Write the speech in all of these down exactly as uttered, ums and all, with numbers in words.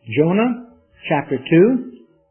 Jonah, chapter two.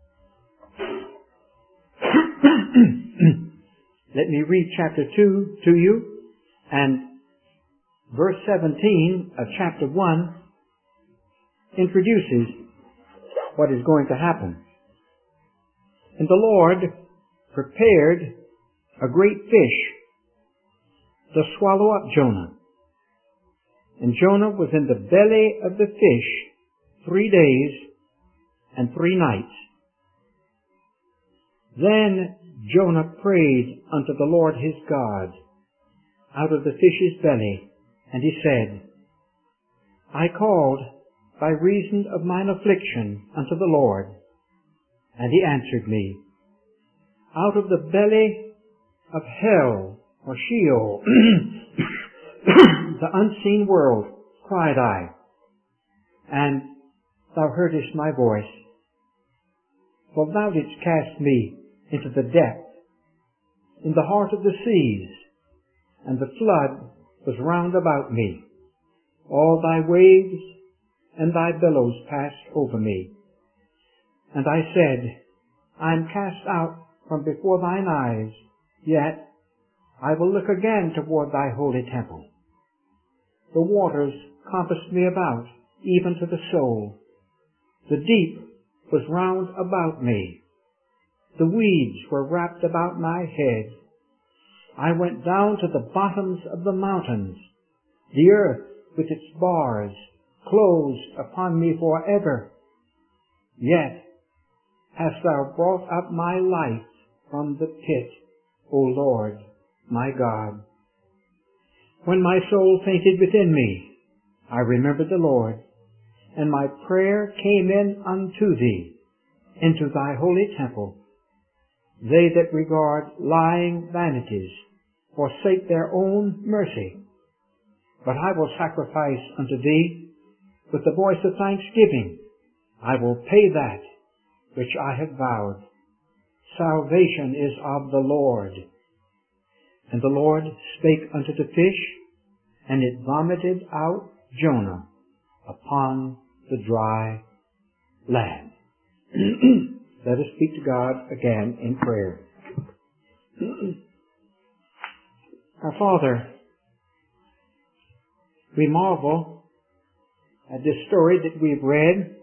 Let me read chapter two to you, and verse seventeen of chapter one introduces what is going to happen. And the Lord prepared a great fish to swallow up Jonah. And Jonah was in the belly of the fish three days and three nights. Then Jonah prayed unto the Lord his God out of the fish's belly, and he said, I called by reason of mine affliction unto the Lord, and he answered me. Out of the belly of hell, or Sheol, the unseen world, cried I, and thou heardest my voice. For thou didst cast me into the depth, in the heart of the seas, and the flood was round about me. All thy waves and thy billows passed over me. And I said, I am cast out from before thine eyes, yet I will look again toward thy holy temple. The waters compassed me about, even to the soul. The deep was round about me. The weeds were wrapped about my head. I went down to the bottoms of the mountains. The earth with its bars closed upon me forever. Yet hast thou brought up my life from the pit, O Lord, my God. When my soul fainted within me, I remembered the Lord, and my prayer came in unto thee, into thy holy temple. They that regard lying vanities forsake their own mercy. But I will sacrifice unto thee with the voice of thanksgiving. I will pay that which I have vowed. Salvation is of the Lord. And the Lord spake unto the fish, and it vomited out Jonah upon the dry land. Let us speak to God again in prayer. Our Father, we marvel at this story that we've read.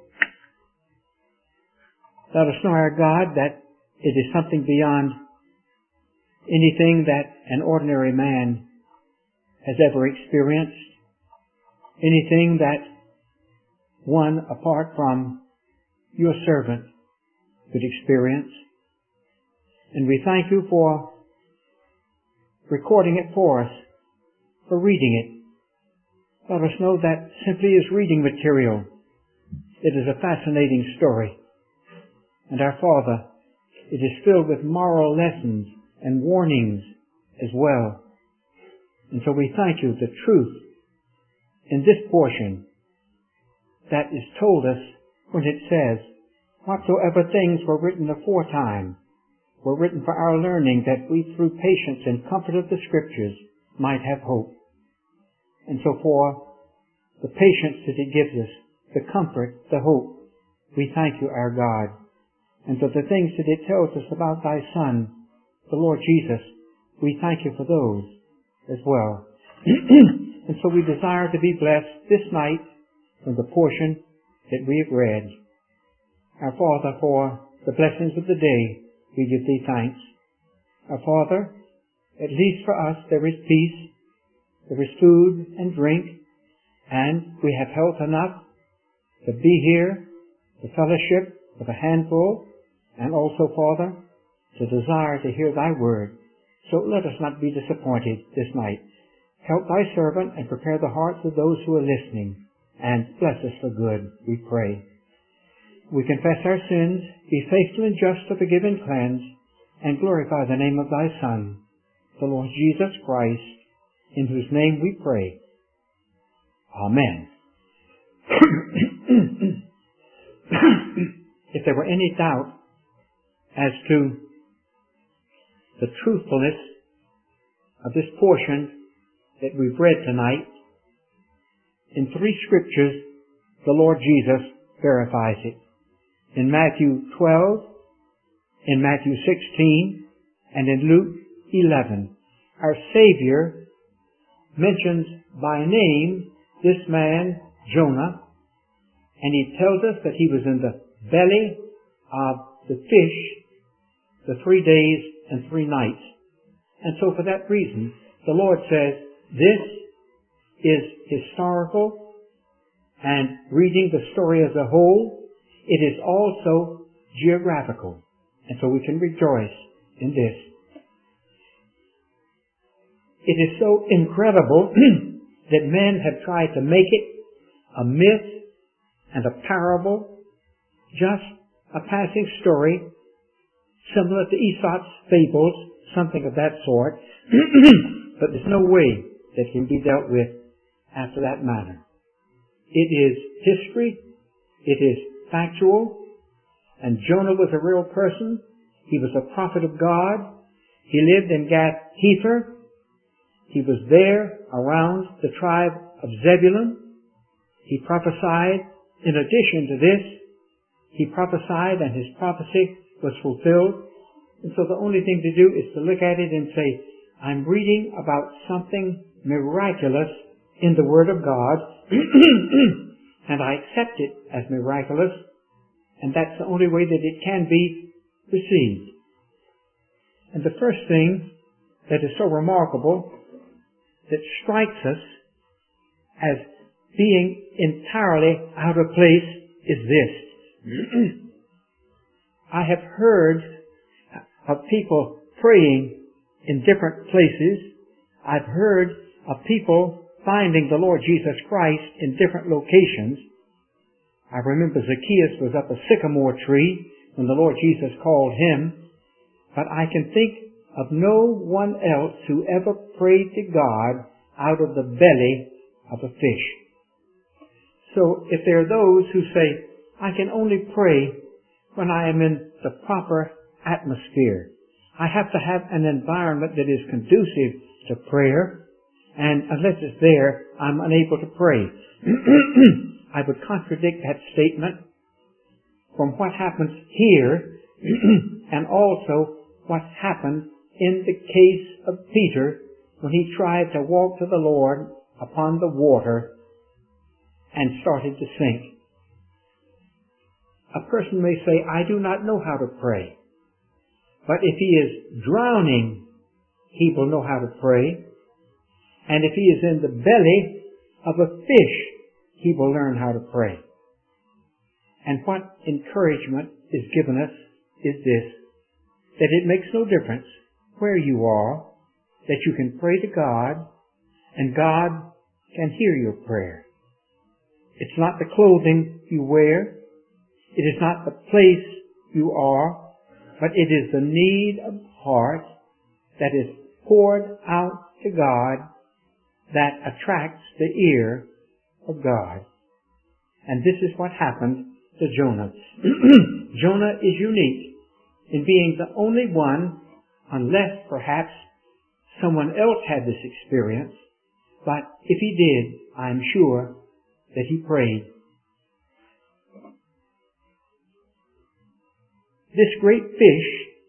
Let us know, our God, that it is something beyond anything that an ordinary man has ever experienced, anything that one apart from your servant could experience. And we thank you for recording it for us, for reading it. Let us know that simply is reading material. It is a fascinating story. And our Father, it is filled with moral lessons and warnings as well. And so we thank you, the truth in this portion that is told us when it says, whatsoever things were written aforetime were written for our learning, that we through patience and comfort of the Scriptures might have hope. And so for the patience that it gives us, the comfort, the hope, we thank you, our God. And for the things that it tells us about thy Son, the Lord Jesus, we thank you for those as well. And so we desire to be blessed this night from the portion that we have read. Our Father, for the blessings of the day, we give thee thanks. Our Father, at least for us there is peace, there is food and drink, and we have health enough to be here, to fellowship with a handful, and also, Father, to desire to hear thy word. So let us not be disappointed this night. Help thy servant and prepare the hearts of those who are listening, and bless us for good, we pray. We confess our sins, be faithful and just to forgive and cleanse, and glorify the name of thy Son, the Lord Jesus Christ, in whose name we pray. Amen. If there were any doubt as to the truthfulness of this portion that we've read tonight, in three scriptures the Lord Jesus verifies it. In Matthew twelve, in Matthew sixteen, and in Luke eleven, our Savior mentions by name this man, Jonah, and he tells us that he was in the belly of the fish the three days and three nights. And so for that reason, the Lord says, this is historical, and reading the story as a whole, it is also geographical. And so we can rejoice in this. It is so incredible that men have tried to make it a myth and a parable, just a passing story, similar to Aesop's fables, something of that sort, but there's no way that can be dealt with after that manner. It is history, it is factual, and Jonah was a real person. He was a prophet of God. He lived in Gath-Hepher. He was there around the tribe of Zebulun. He prophesied. In addition to this, he prophesied and his prophecy was fulfilled. And so the only thing to do is to look at it and say, I'm reading about something miraculous in the Word of God, and I accept it as miraculous, and that's the only way that it can be received. And the first thing that is so remarkable, that strikes us as being entirely out of place, is this. I have heard of people praying in different places. I've heard of people finding the Lord Jesus Christ in different locations. I remember Zacchaeus was up a sycamore tree when the Lord Jesus called him, but I can think of no one else who ever prayed to God out of the belly of a fish. So if there are those who say, I can only pray when I am in the proper atmosphere, I have to have an environment that is conducive to prayer, and unless it's there, I'm unable to pray. I would contradict that statement from what happens here and also what happened in the case of Peter when he tried to walk to the Lord upon the water and started to sink. A person may say, I do not know how to pray. But if he is drowning, he will know how to pray. And if he is in the belly of a fish, he will learn how to pray. And what encouragement is given us is this, that it makes no difference where you are, that you can pray to God, and God can hear your prayer. It's not the clothing you wear, it is not the place you are, but it is the need of heart that is poured out to God that attracts the ear of God. And this is what happened to Jonah. Jonah is unique in being the only one, unless perhaps someone else had this experience, but if he did, I'm sure that he prayed. This great fish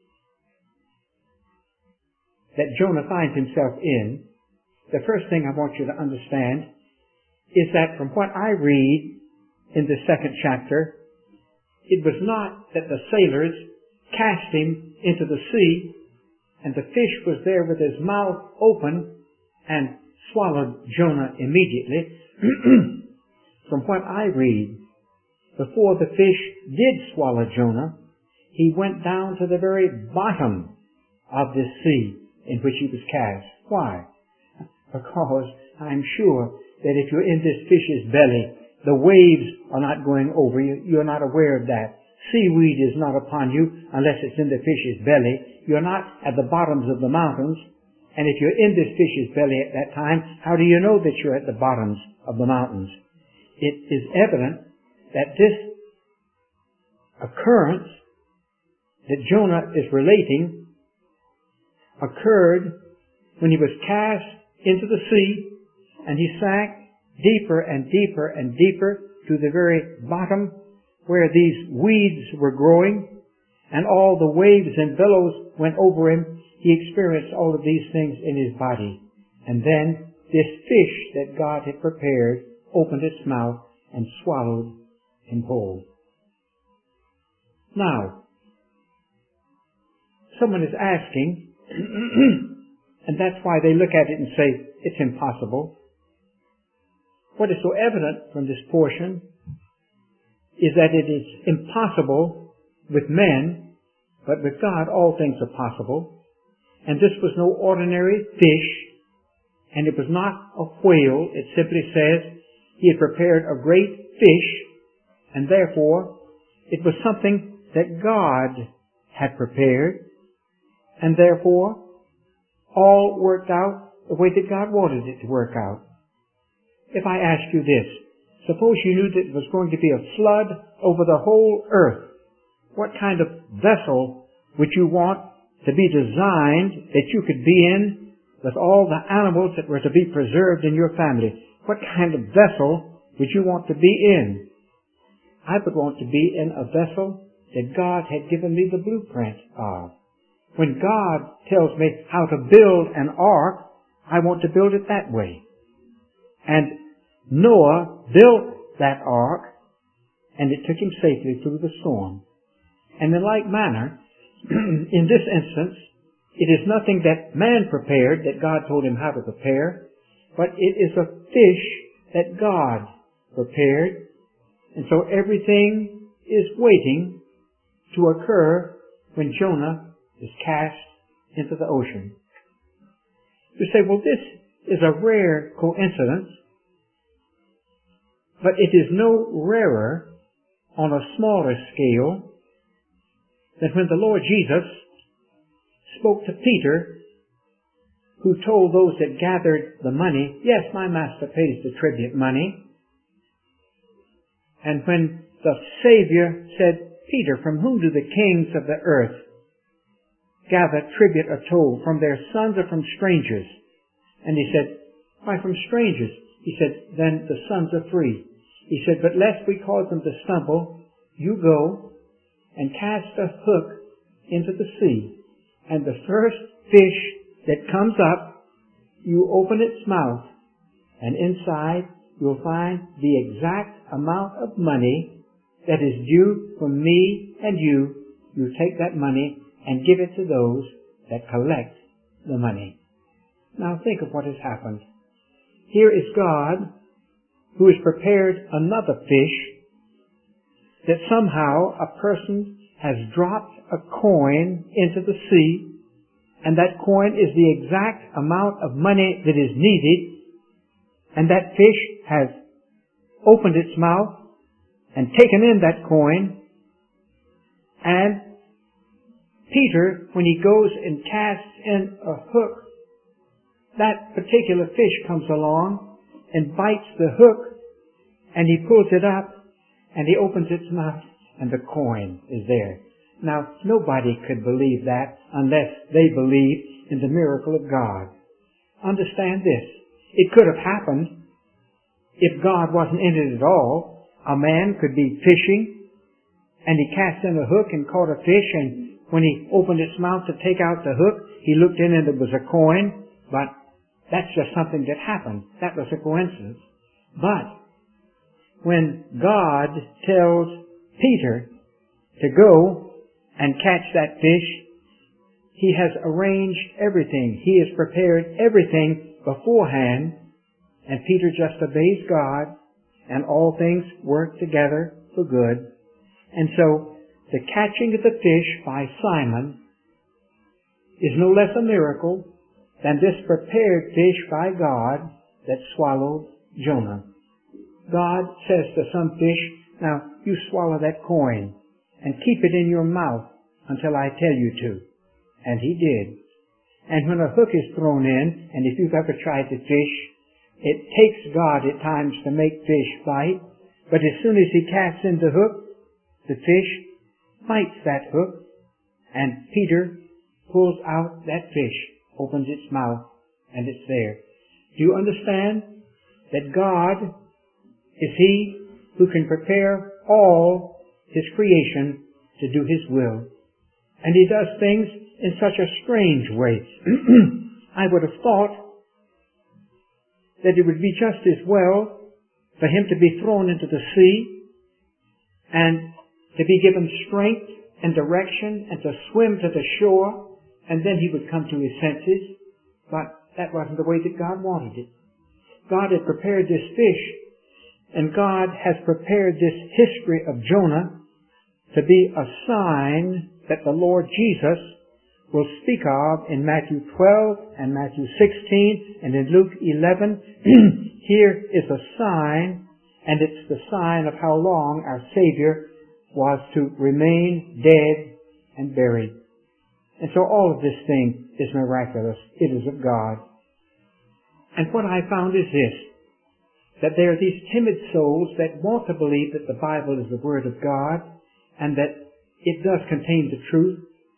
that Jonah finds himself in, the first thing I want you to understand is that from what I read in the second chapter, it was not that the sailors cast him into the sea and the fish was there with his mouth open and swallowed Jonah immediately. From what I read, before the fish did swallow Jonah, he went down to the very bottom of this sea in which he was cast. Why? Because I'm sure that if you're in this fish's belly, the waves are not going over you. You're not aware of that. Seaweed is not upon you unless it's in the fish's belly. You're not at the bottoms of the mountains. And if you're in this fish's belly at that time, how do you know that you're at the bottoms of the mountains? It is evident that this occurrence that Jonah is relating occurred when he was cast into the sea and he sank deeper and deeper and deeper to the very bottom where these weeds were growing, and all the waves and billows went over him. He experienced all of these things in his body. And then this fish that God had prepared opened its mouth and swallowed him whole. Now, someone is asking, and that's why they look at it and say, it's impossible. What is so evident from this portion is that it is impossible with men, but with God all things are possible. And this was no ordinary fish, and it was not a whale. It simply says he had prepared a great fish, and therefore it was something that God had prepared, and therefore all worked out the way that God wanted it to work out. If I ask you this, suppose you knew that it was going to be a flood over the whole earth, what kind of vessel would you want to be designed that you could be in with all the animals that were to be preserved in your family? What kind of vessel would you want to be in? I would want to be in a vessel that God had given me the blueprint of. When God tells me how to build an ark, I want to build it that way. And Noah built that ark, and it took him safely through the storm. And in like manner, in this instance, it is nothing that man prepared, that God told him how to prepare, but it is a fish that God prepared. And so everything is waiting to occur when Jonah is cast into the ocean. You say, well, this is a rare coincidence, but it is no rarer on a smaller scale than when the Lord Jesus spoke to Peter, who told those that gathered the money, yes, my master pays the tribute money. And when the Savior said, Peter, from whom do the kings of the earth gather tribute or toll? From their sons or from strangers? And he said, why, from strangers. He said, then the sons are free. He said, but lest we cause them to stumble, you go and cast a hook into the sea. And the first fish that comes up, you open its mouth, and inside you'll find the exact amount of money that is due from me and you. You take that money and give it to those that collect the money. Now think of what has happened. Here is God, who has prepared another fish, that somehow a person has dropped a coin into the sea, and that coin is the exact amount of money that is needed, and that fish has opened its mouth and taken in that coin, and Peter, when he goes and casts in a hook, that particular fish comes along and bites the hook, and he pulls it up, and he opens its mouth, and the coin is there. Now, nobody could believe that unless they believed in the miracle of God. Understand this. It could have happened if God wasn't in it at all. A man could be fishing, and he cast in a hook and caught a fish, and when he opened its mouth to take out the hook, he looked in and it was a coin, but that's just something that happened. That was a coincidence. But when God tells Peter to go and catch that fish, He has arranged everything. He has prepared everything beforehand, and Peter just obeys God, and all things work together for good. And so, the catching of the fish by Simon is no less a miracle than this prepared fish by God that swallowed Jonah. God says to some fish, now you swallow that coin and keep it in your mouth until I tell you to. And he did. And when a hook is thrown in, and if you've ever tried to fish, it takes God at times to make fish bite, but as soon as he casts in the hook, the fish bites that hook, and Peter pulls out that fish, opens its mouth, and it's there. Do you understand that God is He who can prepare all His creation to do His will. And He does things in such a strange way. I would have thought that it would be just as well for Him to be thrown into the sea and to be given strength and direction and to swim to the shore, and then He would come to His senses. But that wasn't the way that God wanted it. God had prepared this fish, and God has prepared this history of Jonah to be a sign that the Lord Jesus will speak of in Matthew twelve and Matthew sixteen and in Luke eleven. Here is a sign, and it's the sign of how long our Savior was to remain dead and buried. And so all of this thing is miraculous. It is of God. And what I found is this, that there are these timid souls that want to believe that the Bible is the Word of God and that it does contain the truth,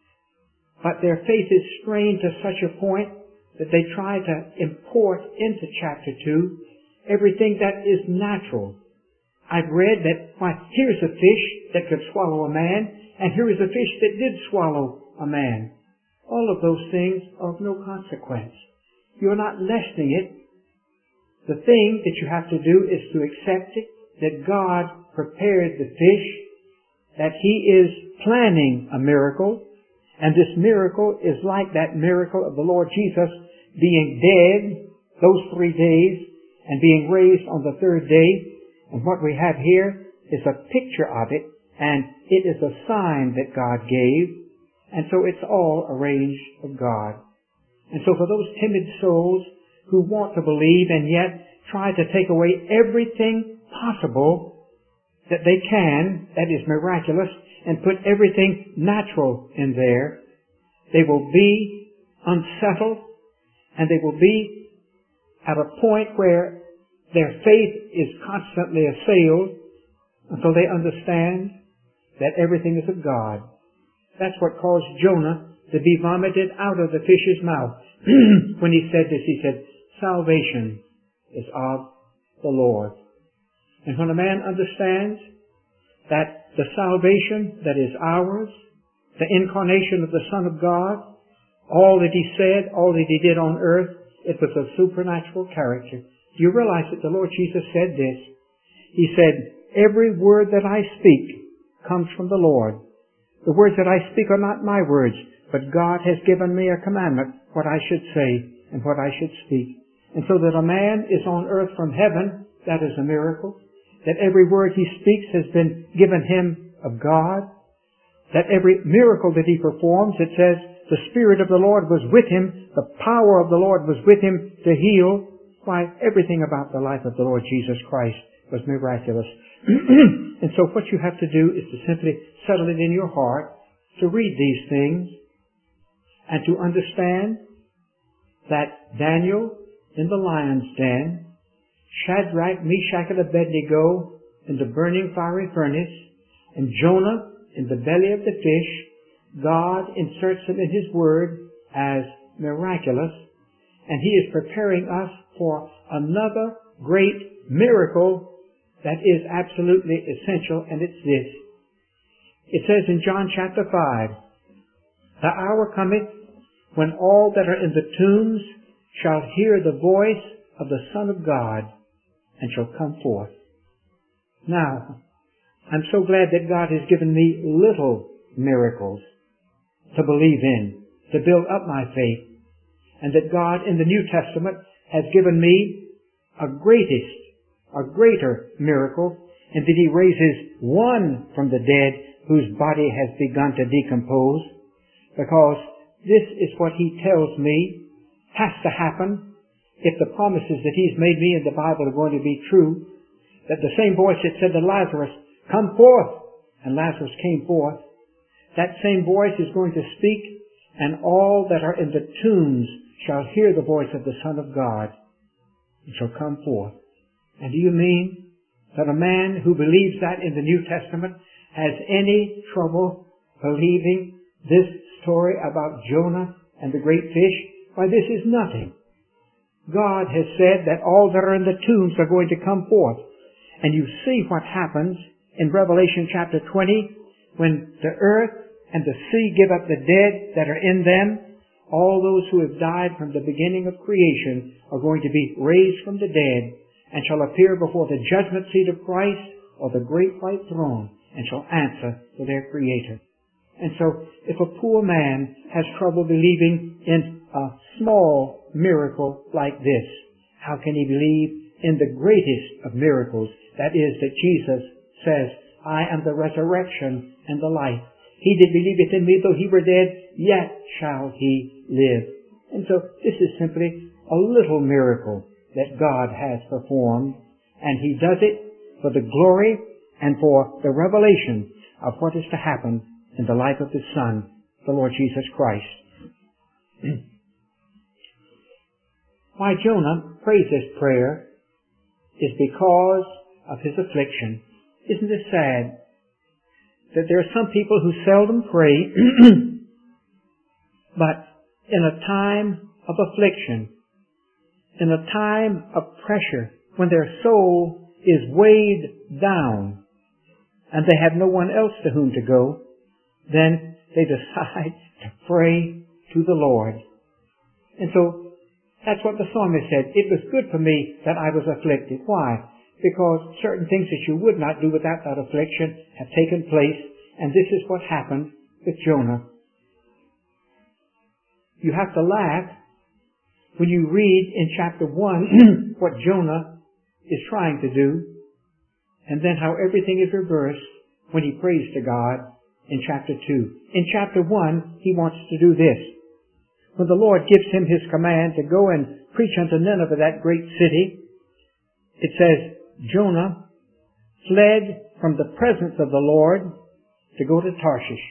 but their faith is strained to such a point that they try to import into chapter two everything that is natural. I've read that, why, here's a fish that could swallow a man, and here is a fish that did swallow a man. All of those things are of no consequence. You're not lessening it. The thing that you have to do is to accept it, that God prepared the fish, that He is planning a miracle, and this miracle is like that miracle of the Lord Jesus being dead those three days and being raised on the third day. And what we have here is a picture of it, and it is a sign that God gave, and so it's all arranged of God. And so for those timid souls who want to believe and yet try to take away everything possible that they can, that is miraculous, and put everything natural in there, they will be unsettled, and they will be at a point where their faith is constantly assailed until they understand that everything is of God. That's what caused Jonah to be vomited out of the fish's mouth. When he said this, he said, salvation is of the Lord. And when a man understands that the salvation that is ours, the incarnation of the Son of God, all that He said, all that He did on earth, it was of supernatural character. Do you realize that the Lord Jesus said this? He said, every word that I speak comes from the Lord. The words that I speak are not my words, but God has given me a commandment, what I should say and what I should speak. And so that a man is on earth from heaven, that is a miracle. That every word he speaks has been given him of God. That every miracle that he performs, it says, the Spirit of the Lord was with him, the power of the Lord was with him to heal. Why, everything about the life of the Lord Jesus Christ was miraculous. And so what you have to do is to simply settle it in your heart to read these things and to understand that Daniel in the lion's den, Shadrach, Meshach, and Abednego in the burning fiery furnace, and Jonah in the belly of the fish, God inserts them in His Word as miraculous, and He is preparing us for another great miracle that is absolutely essential, and it's this. It says in John chapter five, the hour cometh when all that are in the tombs shall hear the voice of the Son of God, and shall come forth. Now, I'm so glad that God has given me little miracles to believe in, to build up my faith, and that God in the New Testament has given me a greatest, a greater miracle, and that He raises one from the dead whose body has begun to decompose, because this is what He tells me has to happen if the promises that He's made me in the Bible are going to be true, that the same voice that said to Lazarus, come forth, and Lazarus came forth, that same voice is going to speak, and all that are in the tombs shall hear the voice of the Son of God, and shall come forth. And do you mean that a man who believes that in the New Testament has any trouble believing this story about Jonah and the great fish? Why, this is nothing. God has said that all that are in the tombs are going to come forth. And you see what happens in Revelation chapter twenty, when the earth and the sea give up the dead that are in them, all those who have died from the beginning of creation are going to be raised from the dead and shall appear before the judgment seat of Christ or the great white throne and shall answer to their Creator. And so, if a poor man has trouble believing in a small miracle like this, how can he believe in the greatest of miracles? That is, that Jesus says, I am the resurrection and the life. He that believeth in me, though he were dead, yet shall he live. And so, this is simply a little miracle that God has performed, and He does it for the glory and for the revelation of what is to happen in the life of His Son, the Lord Jesus Christ. Why Jonah prays this prayer is because of his affliction. Isn't it sad that there are some people who seldom pray, but in a time of affliction, in a time of pressure, when their soul is weighed down and they have no one else to whom to go, then they decide to pray to the Lord. And so that's what the psalmist said. It was good for me that I was afflicted. Why? Because certain things that you would not do without that affliction have taken place, and this is what happened with Jonah. You have to laugh when you read in chapter one what Jonah is trying to do, and then how everything is reversed when he prays to God in chapter two. In chapter one, he wants to do this. When the Lord gives him his command to go and preach unto Nineveh, that great city, it says, Jonah fled from the presence of the Lord to go to Tarshish.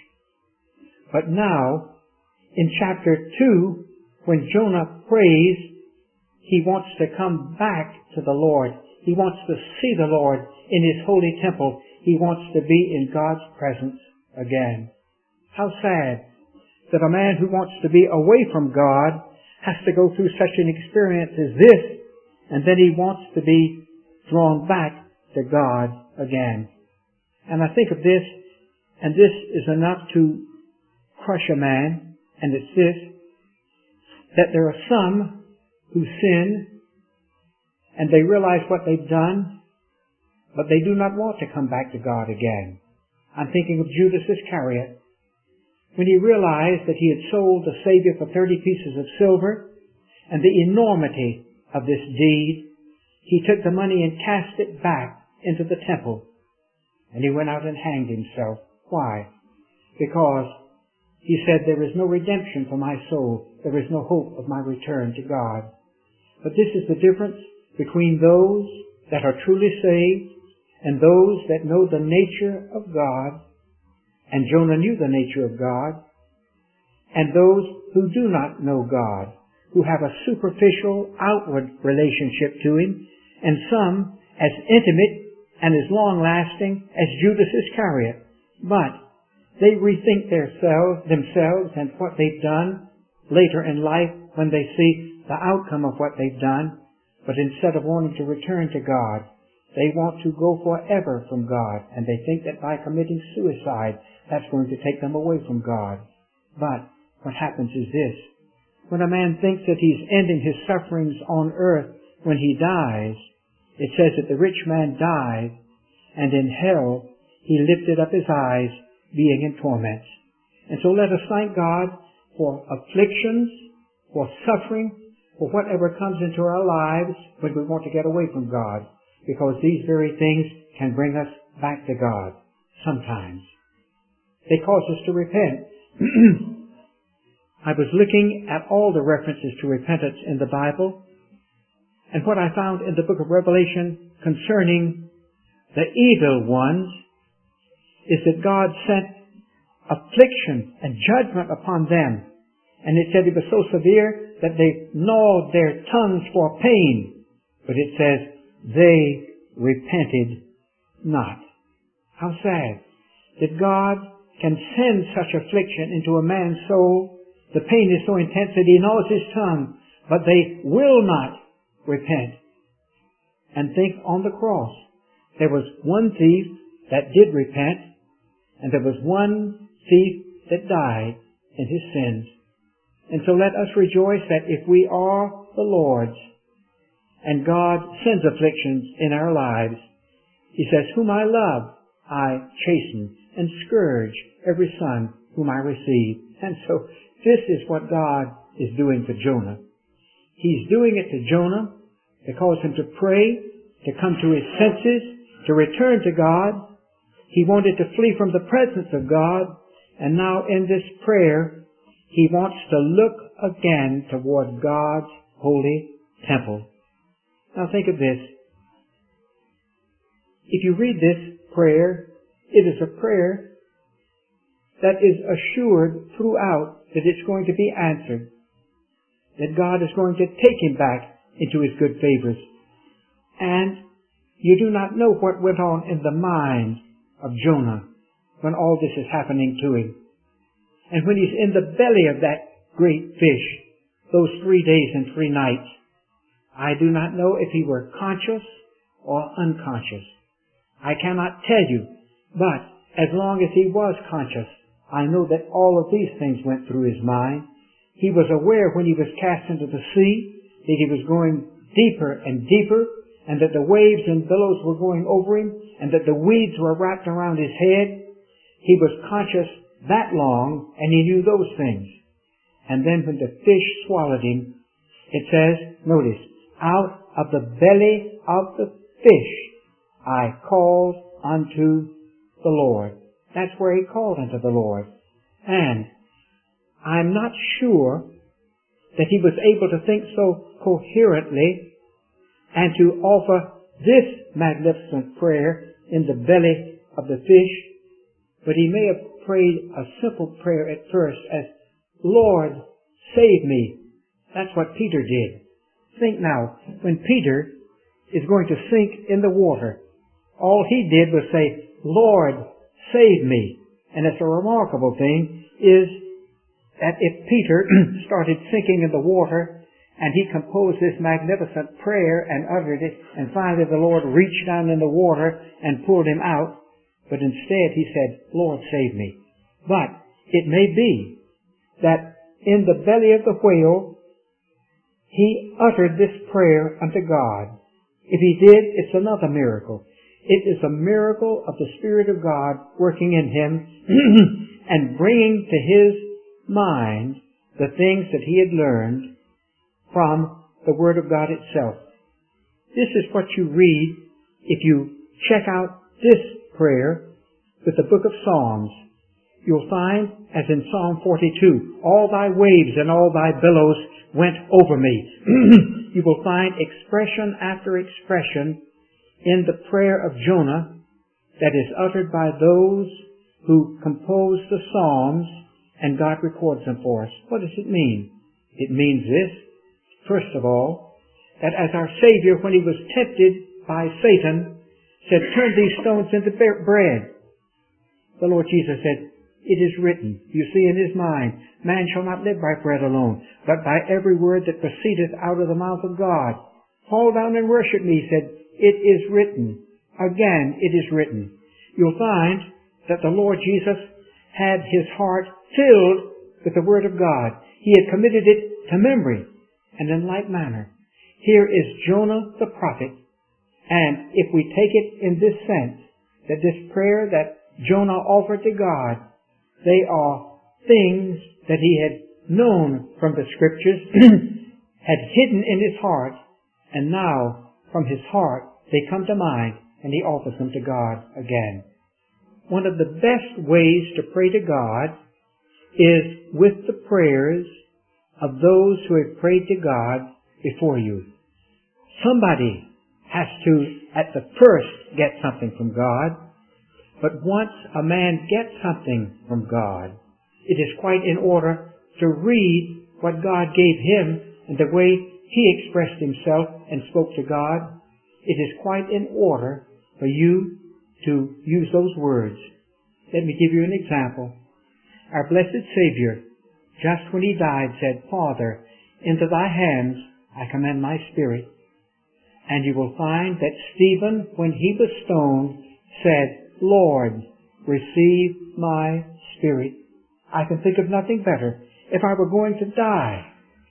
But now, in chapter two, when Jonah prays, he wants to come back to the Lord. He wants to see the Lord in His holy temple. He wants to be in God's presence again. How sad that a man who wants to be away from God has to go through such an experience as this, and then he wants to be drawn back to God again. And I think of this, and this is enough to crush a man, and it's this, that there are some who sin, and they realize what they've done, but they do not want to come back to God again. I'm thinking of Judas Iscariot. When he realized that he had sold the Savior for thirty pieces of silver, and the enormity of this deed, he took the money and cast it back into the temple, and he went out and hanged himself. Why? Because he said, there is no redemption for my soul. There is no hope of my return to God. But this is the difference between those that are truly saved and those that know the nature of God, and Jonah knew the nature of God, and those who do not know God, who have a superficial, outward relationship to Him, and some as intimate and as long-lasting as Judas Iscariot. But they rethink themselves, themselves and what they've done later in life when they see the outcome of what they've done. But instead of wanting to return to God, they want to go forever from God. And they think that by committing suicide, that's going to take them away from God. But what happens is this. When a man thinks that he's ending his sufferings on earth when he dies, it says that the rich man died, and in hell he lifted up his eyes, being in torments. And so let us thank God for afflictions, for suffering, for whatever comes into our lives when we want to get away from God, because these very things can bring us back to God sometimes. They cause us to repent. I was looking at all the references to repentance in the Bible, and what I found in the book of Revelation concerning the evil ones is that God sent affliction and judgment upon them. And it said it was so severe that they gnawed their tongues for pain. But it says they repented not. How sad that God can send such affliction into a man's soul. The pain is so intense that he gnaws his tongue, but they will not repent. And think on the cross. There was one thief that did repent, and there was one thief that died in his sins. And so let us rejoice that if we are the Lord's, and God sends afflictions in our lives, He says, whom I love, I chasten and scourge every son whom I receive. And so this is what God is doing to Jonah. He's doing it to Jonah to cause him to pray, to come to his senses, to return to God. He wanted to flee from the presence of God, and now in this prayer, he wants to look again toward God's holy temple. Now think of this. If you read this prayer, it is a prayer that is assured throughout that it's going to be answered, that God is going to take him back into his good favors. And you do not know what went on in the mind of Jonah when all this is happening to him. And when he's in the belly of that great fish, those three days and three nights, I do not know if he were conscious or unconscious. I cannot tell you, but as long as he was conscious, I know that all of these things went through his mind. He was aware when he was cast into the sea that he was going deeper and deeper, and that the waves and billows were going over him, and that the weeds were wrapped around his head. He was conscious that long, and he knew those things. And then when the fish swallowed him, it says, notice, out of the belly of the fish I called unto the Lord. That's where he called unto the Lord. And I'm not sure that he was able to think so coherently and to offer this magnificent prayer in the belly of the fish, but he may have prayed a simple prayer at first as, Lord, save me. That's what Peter did. Think now, when Peter is going to sink in the water, all he did was say, Lord, save me. And it's a remarkable thing is that if Peter started sinking in the water and he composed this magnificent prayer and uttered it, and finally the Lord reached down in the water and pulled him out, but instead he said, Lord, save me. But it may be that in the belly of the whale, he uttered this prayer unto God. If he did, it's another miracle. It is a miracle of the Spirit of God working in him and bringing to his mind the things that he had learned from the Word of God itself. This is what you read if you check out this prayer with the book of Psalms. You'll find, as in Psalm forty-two, all thy waves and all thy billows went over me. You will find expression after expression in the prayer of Jonah that is uttered by those who compose the Psalms, and God records them for us. What does it mean? It means this, first of all, that as our Savior, when he was tempted by Satan, said, turn these stones into bread, the Lord Jesus said, it is written. You see in his mind, man shall not live by bread alone, but by every word that proceedeth out of the mouth of God. Fall down and worship me, he said, it is written. Again, it is written. You'll find that the Lord Jesus had his heart filled with the Word of God. He had committed it to memory. And in like manner, here is Jonah the prophet. And if we take it in this sense, that this prayer that Jonah offered to God, they are things that he had known from the Scriptures, had hidden in his heart, and now from his heart they come to mind, and he offers them to God again. One of the best ways to pray to God is with the prayers of those who have prayed to God before you. Somebody has to, at the first, get something from God. But once a man gets something from God, it is quite in order to read what God gave him and the way he expressed himself and spoke to God. It is quite in order for you to use those words. Let me give you an example. Our blessed Savior, just when he died, said, Father, into thy hands I commend my spirit. And you will find that Stephen, when he was stoned, said, Lord, receive my spirit. I can think of nothing better. If I were going to die,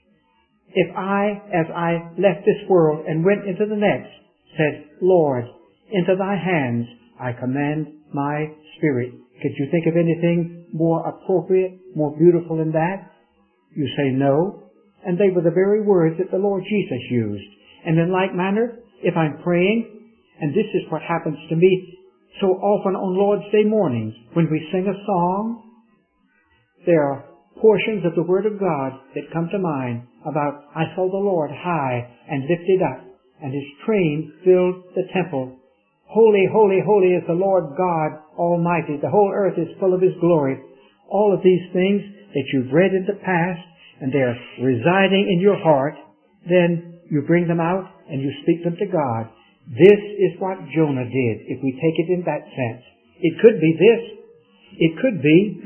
if I, as I left this world and went into the next, said, Lord, into thy hands I commend my spirit. Could you think of anything more appropriate, more beautiful than that? You say no. And they were the very words that the Lord Jesus used. And in like manner, if I'm praying, and this is what happens to me so often on Lord's Day mornings, when we sing a song, there are portions of the Word of God that come to mind about, I saw the Lord high and lifted up, and His train filled the temple. Holy, holy, holy is the Lord God Almighty. The whole earth is full of His glory. All of these things that you've read in the past, and they're residing in your heart, then you bring them out and you speak them to God. This is what Jonah did, if we take it in that sense. It could be this. It could be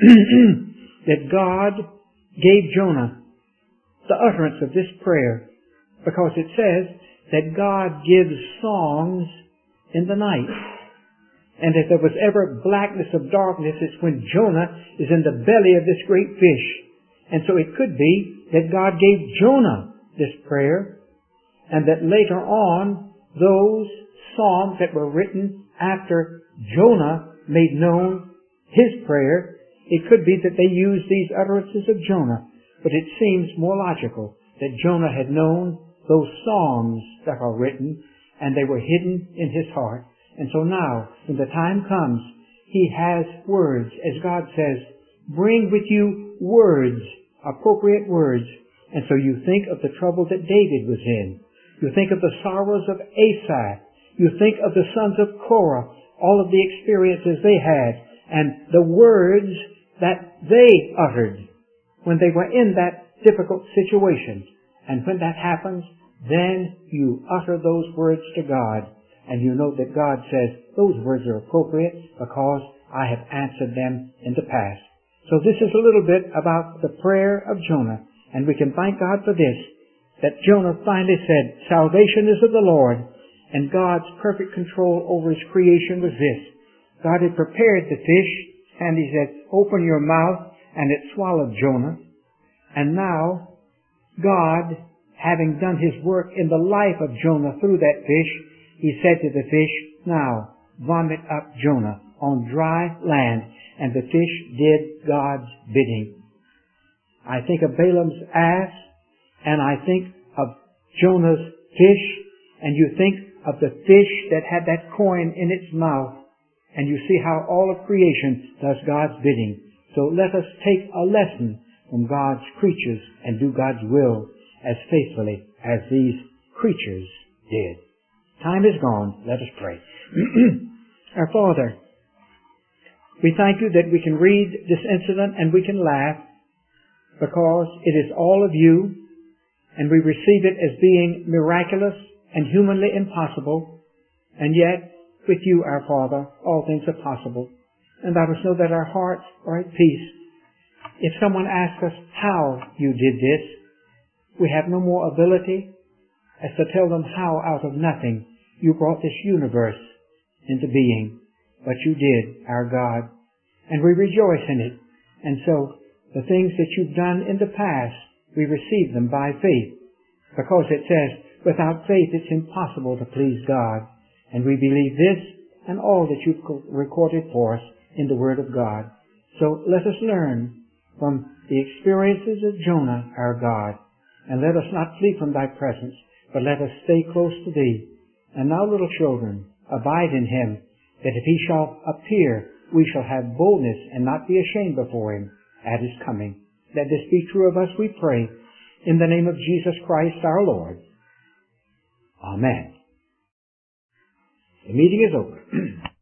that God gave Jonah the utterance of this prayer, because it says that God gives songs in the night. And if there was ever blackness of darkness, it's when Jonah is in the belly of this great fish. And so it could be that God gave Jonah this prayer, and that later on, those psalms that were written after Jonah made known his prayer, it could be that they used these utterances of Jonah. But it seems more logical that Jonah had known those songs that are written, and they were hidden in his heart. And so now, when the time comes, he has words. As God says, bring with you words, appropriate words. And so you think of the trouble that David was in. You think of the sorrows of Asaph. You think of the sons of Korah, all of the experiences they had, and the words that they uttered when they were in that difficult situation. And when that happens, then you utter those words to God, and you know that God says, those words are appropriate because I have answered them in the past. So this is a little bit about the prayer of Jonah, and we can thank God for this, that Jonah finally said, salvation is of the Lord, and God's perfect control over His creation was this. God had prepared the fish, and He said, open your mouth, and it swallowed Jonah. And now, God, having done His work in the life of Jonah through that fish, He said to the fish, now, vomit up Jonah on dry land. And the fish did God's bidding. I think of Balaam's ass, and I think of Jonah's fish, and you think of the fish that had that coin in its mouth, and you see how all of creation does God's bidding. So let us take a lesson from God's creatures and do God's will as faithfully as these creatures did. Time is gone. Let us pray. Our Father, we thank You that we can read this incident and we can laugh, because it is all of You, and we receive it as being miraculous and humanly impossible, and yet with You, our Father, all things are possible. And let us know that our hearts are at peace. If someone asks us how You did this, we have no more ability as to tell them how out of nothing You brought this universe into being. But You did, our God, and we rejoice in it. And so the things that You've done in the past, we receive them by faith, because it says, without faith it's impossible to please God. And we believe this and all that You've recorded for us in the Word of God. So let us learn from the experiences of Jonah, our God, and let us not flee from Thy presence, but let us stay close to Thee. And now, little children, abide in Him, that if He shall appear, we shall have boldness and not be ashamed before Him at His coming. Let this be true of us, we pray, in the name of Jesus Christ our Lord. Amen. The meeting is over.